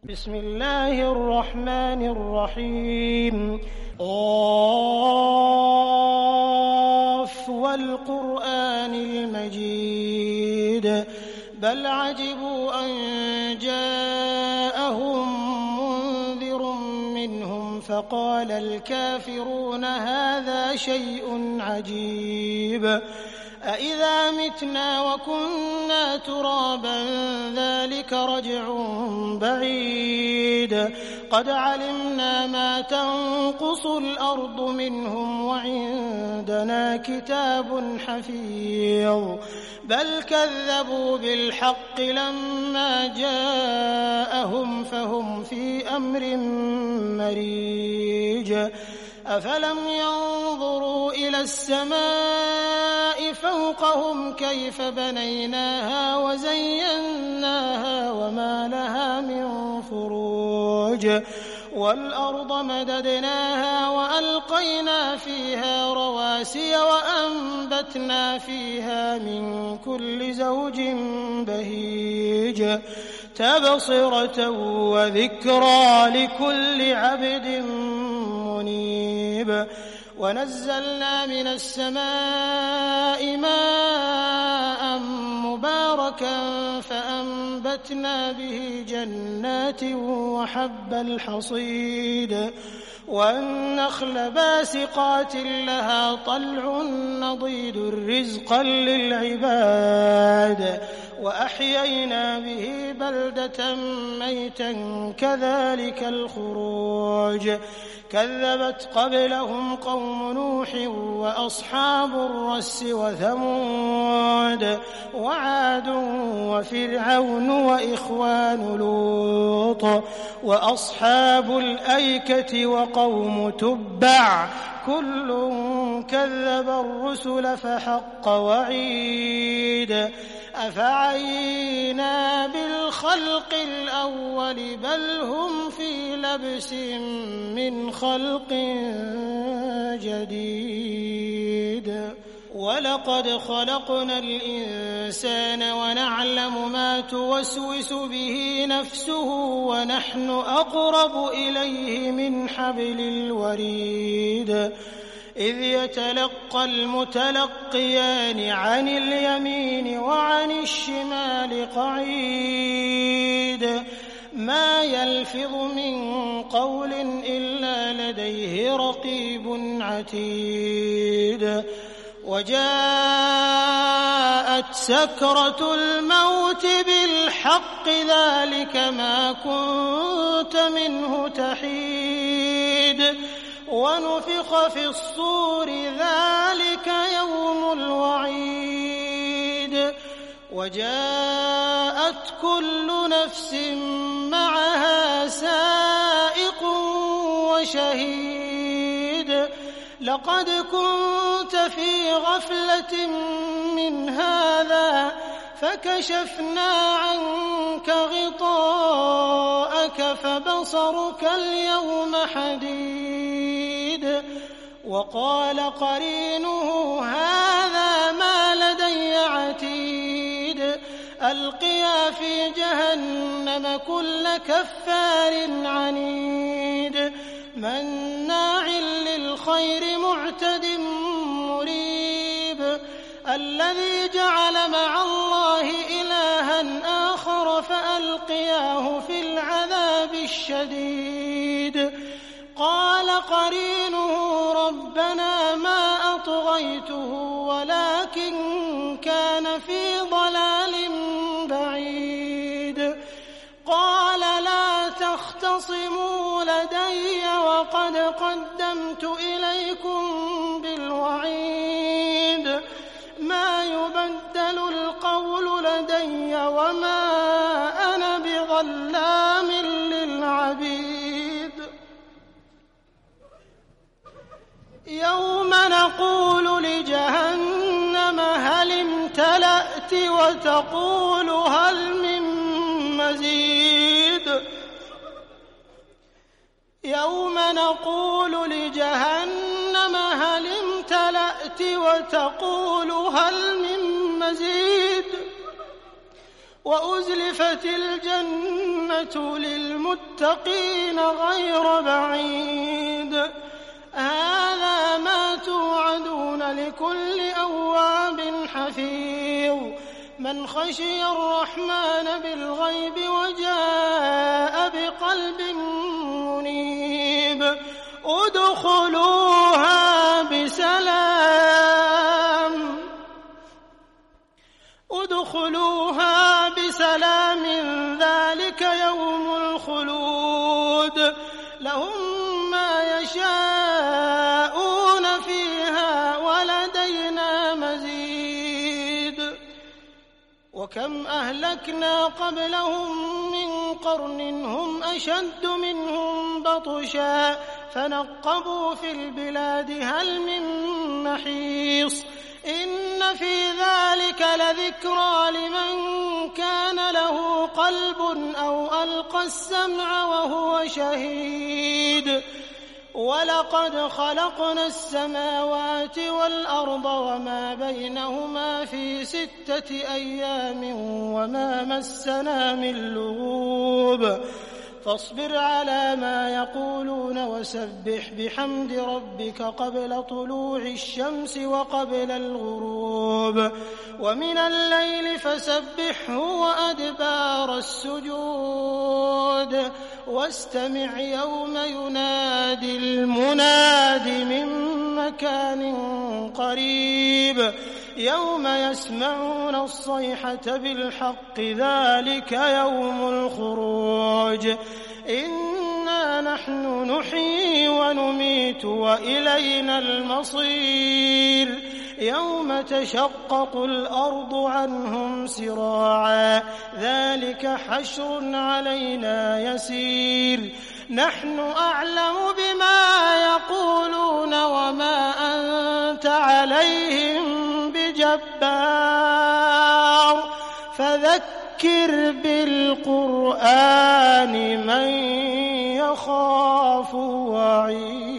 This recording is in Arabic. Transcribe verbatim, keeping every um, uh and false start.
بسم الله الرحمن الرحيم قاف والقرآن المجيد بل عجبوا أن جاءهم منذر منهم فقال الكافرون هذا شيء عجيب أإذا متنا وكنا ترابا ذلك رجع بعيد قد علمنا ما تنقص الأرض منهم وعندنا كتاب حفيظ بل كذبوا بالحق لما جاءهم فهم في أمر مريج أفلم ينظروا إلى السماء فوقهم كيف بنيناها وزيناها وما لها من فروج والأرض مددناها وألقينا فيها رواسي وأنبتنا فيها من كل زوج بهيج تبصرة وذكرى لكل عبد منيب ونزلنا من السماء ماء مباركا فأنبتنا به جنات وحب الحصيد والنخل باسقات لها طلع نضيد رزقا للعباد وأحيينا به بلدة ميتا كذلك الخروج كذبت قبلهم قوم نوح وأصحاب الرس وثمود وعاد وفرعون وإخوان لوط وأصحاب الأيكة وقوم تبع كل كذب الرسل فحق وعيد أفعينا بالخلق الأول بل هم في لبس من خلق جديد ولقد خلقنا الإنسان ونعلم ما توسوس به نفسه ونحن أقرب إليه من حبل الوريد إذ يتلقى المتلقيان عن اليمين وعن الشمال قعيد ما يلفظ من قول إلا لديه رقيب عتيد وجاءت سكرة الموت بالحق ذلك ما كنت منه تحيد ونفخ في الصور ذلك يوم الوعيد وجاءت كل نفس معها سائق وشهيد لقد كنت في غفلة من هذا فكشفنا عنك غطاءك فبصرك اليوم حديد وقال قرينه هذا ما لدي عتيد ألقيا في جهنم كل كفار عنيد مناع للخير معتد مريب الذي جعل مع الله إلها آخر فألقياه في العذاب الشديد قال قرينه ربنا ما أطغيته ولكن كان في ضلال بعيد قال لا تختصموا لدي وقد قدمت إليكم بالوعيد ما يبدل القول لدي وما أنا بظلام للعبيد يوم نقول لجهنم هل امتلأت وتقول هل من مزيد يوم نقول لجهنم هل امتلأت وتقول هل من مزيد وأزلفت الجنة للمتقين غير بعيد هذا ما توعدون لكل أواب حفيظ من خشي الرحمن بالغيب وجاء بقلب منيب ادخلوها بسلام ادخلوها بسلام ذلك يوم الخلود لهم ما يشاءون فيها ولدينا مزيد وكم أهلكنا قبلهم من قرن هم أشد منهم بطشا فنقبوا في البلاد هل من محيص إن في ذلك لذكرى لمن كان له قلب أو ألقى السمع وهو شهيد ولقد خلقنا السماوات والأرض وما بينهما في ستة أيام وما مسنا من لغوب فاصبر على ما يقولون وسبح بحمد ربك قبل طلوع الشمس وقبل الغروب ومن الليل فسبحه وأدبار السجود واستمع يوم ينادي المناد من مكان قريب يوم يسمعون الصيحة بالحق ذلك يوم الخروج إنا نحن نحيي ونميت وإلينا المصير يوم تشقق الأرض عنهم سراعا ذلك حشر علينا يسير نحن أعلم بما يقولون وما أنت عليهم بجبار فذكر بالقرآن من يخاف وعيد